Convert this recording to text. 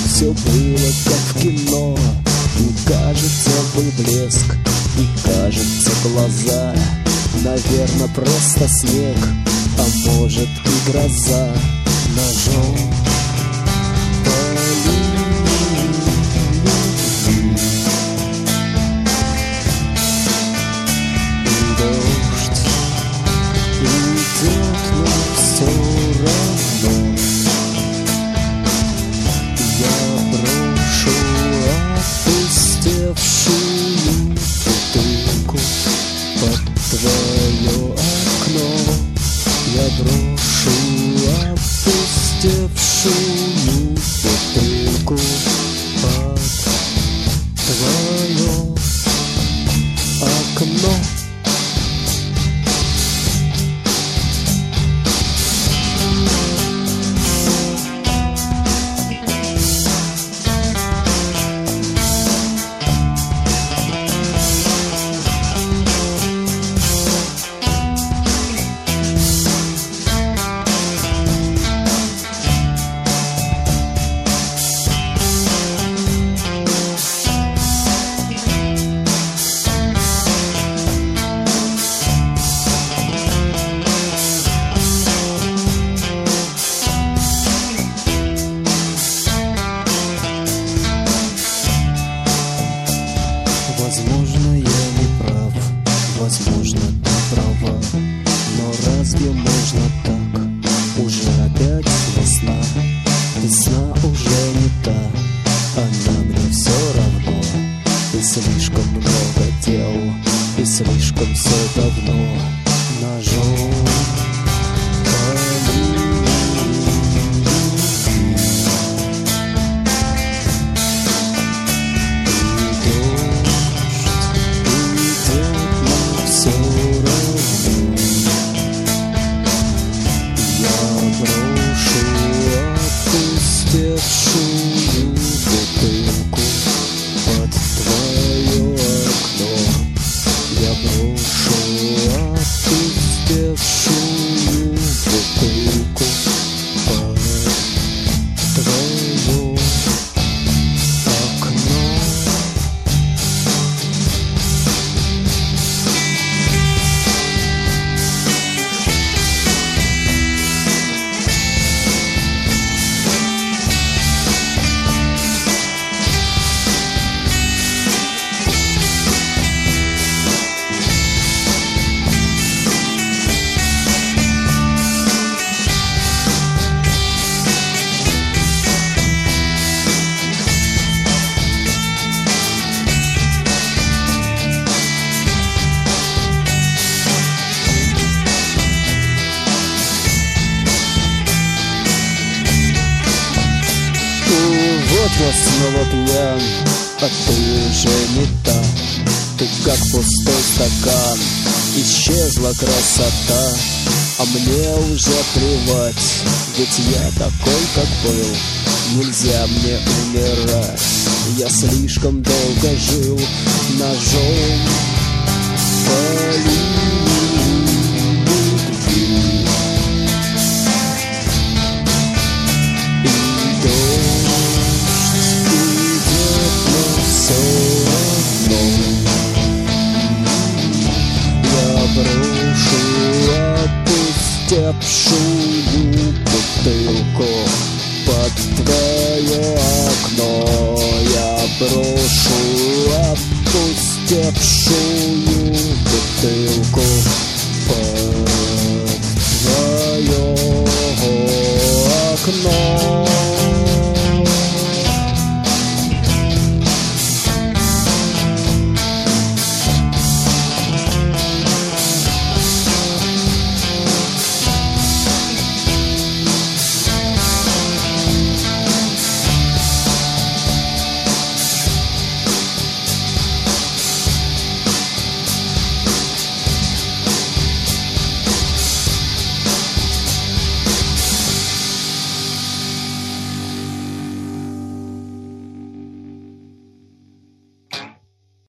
Все было как в кино, и кажется был блеск, и кажется глаза. Наверно, просто снег, а может и гроза. Ножом по линии дождь идет, но все равно я брошу опустевшую бутылку под твое окно. Я брошу опустевшую бутылку под твое окно. Возможно, я не прав, возможно, ты права, но разве можно так? Уже опять весна, весна уже не та, она мне все равно. И слишком много дел, и слишком все давно. Ножом по все равно я брошу опустевшую бутылку под твое окно. Я брошу опустевшую бутылку под твое окно. Вот я снова пьян, а ты уже не та. Ты как пустой стакан, исчезла красота. А мне уже плевать, ведь я такой, как был. Нельзя мне умирать, я слишком долго жил. Ножом по линии любви. И дождь идет, но все равно я брошу опустевшую бутылку под твое окно. Я брошу опустевшую